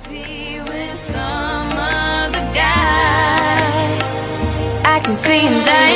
be with some other guy. I can see him dying.